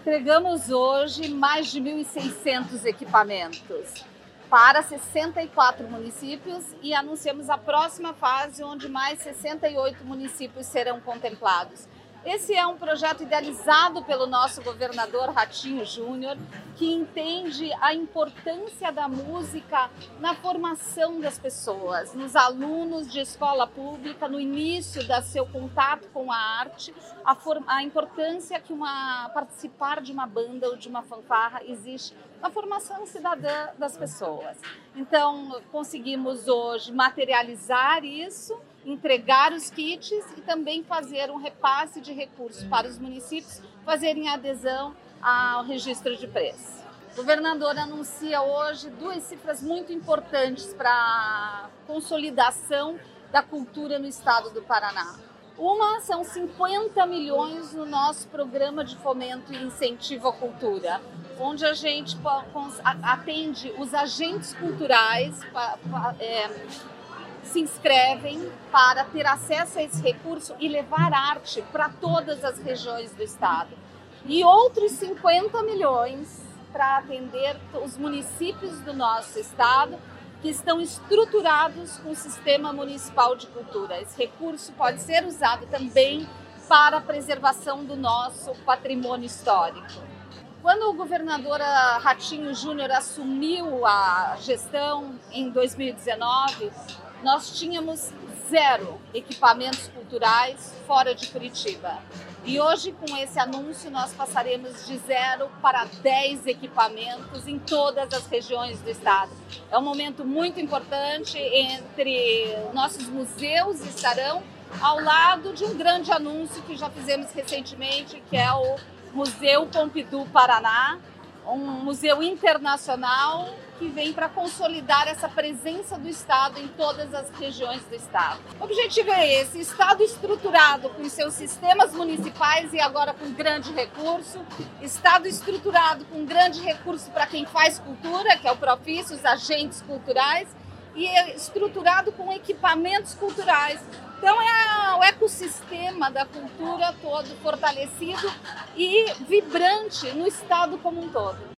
Entregamos hoje mais de 1.600 equipamentos para 64 municípios e anunciamos a próxima fase, onde mais 68 municípios serão contemplados. Esse é um projeto idealizado pelo nosso governador Ratinho Júnior, que entende a importância da música na formação das pessoas, nos alunos de escola pública, no início do seu contato com a arte, a importância que participar de uma banda ou de uma fanfarra existe na formação cidadã das pessoas. Então, conseguimos hoje materializar isso, entregar os kits e também fazer um repasse de recursos para os municípios fazerem adesão ao registro de preço. O governador anuncia hoje duas cifras muito importantes para a consolidação da cultura no estado do Paraná. Uma são 50 milhões no nosso programa de fomento e incentivo à cultura, onde a gente atende os agentes culturais, se inscrevem para ter acesso a esse recurso e levar arte para todas as regiões do estado. E outros 50 milhões para atender os municípios do nosso estado que estão estruturados com o Sistema Municipal de Cultura. Esse recurso pode ser usado também para a preservação do nosso patrimônio histórico. Quando o governador Ratinho Júnior assumiu a gestão em 2019, nós tínhamos 0 equipamentos culturais fora de Curitiba. E hoje, com esse anúncio, nós passaremos de 0 para 10 equipamentos em todas as regiões do estado. É um momento muito importante. Entre nossos museus estarão ao lado de um grande anúncio que já fizemos recentemente, que é o Museu Pompidou Paraná, um museu internacional que vem para consolidar essa presença do estado em todas as regiões do estado. O objetivo é esse: estado estruturado com seus sistemas municipais e agora com grande recurso, estado estruturado com grande recurso para quem faz cultura, que é o Profício, os agentes culturais, e estruturado com equipamentos culturais. Então é o ecossistema da cultura todo fortalecido e vibrante no estado como um todo.